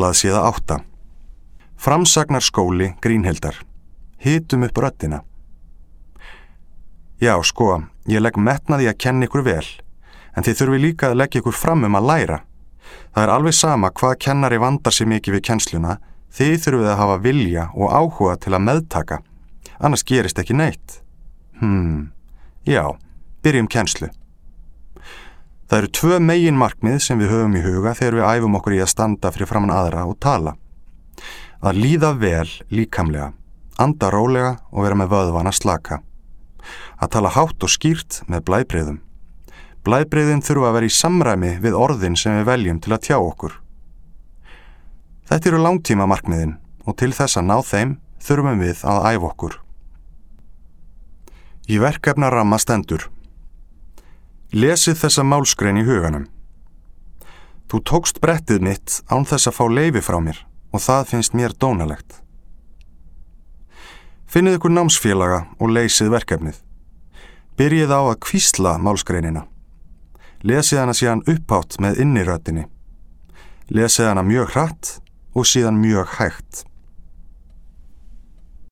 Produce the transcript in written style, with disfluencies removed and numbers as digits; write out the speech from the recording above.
Blaðsíða 8. Framsagnarskóli Grínhildar. Hitum upp röddina. Já, sko, ég legg metnað í að kenna ykkur vel, en þið þurfi líka að leggja ykkur fram að læra. Það alveg sama hvað kennari vandar sig mikið við kennsluna, þið þurfið að hafa vilja og áhuga til að meðtaka, annars gerist ekki neitt. Já, byrjum kennslu. Það eru 2 meginmarkmið sem við höfum í huga þegar við æfum okkur í að standa fyrir framan aðra og tala. Að líða vel líkamlega, anda rólega og vera með vöðvana slaka. Að tala hátt og skýrt með blæbrigðum. Blæbrigðin þurfa að vera í samræmi við orðin sem við veljum til að tjá okkur. Þetta eru langtíma markmiðin og til þess að ná þeim þurfum við að æfa okkur. Í verkefnaramma stendur: Lesið þessa málsgrein í huganum. Þú tókst brettið mitt án þess að fá leyfi frá mér og það finnst mér dónalegt. Finnið ykkur námsfélaga og leysið verkefnið. Byrjið á að hvísla málsgreinina. Lesið hana síðan upphátt með inniröddinni. Lesið hana mjög hratt og síðan mjög hægt.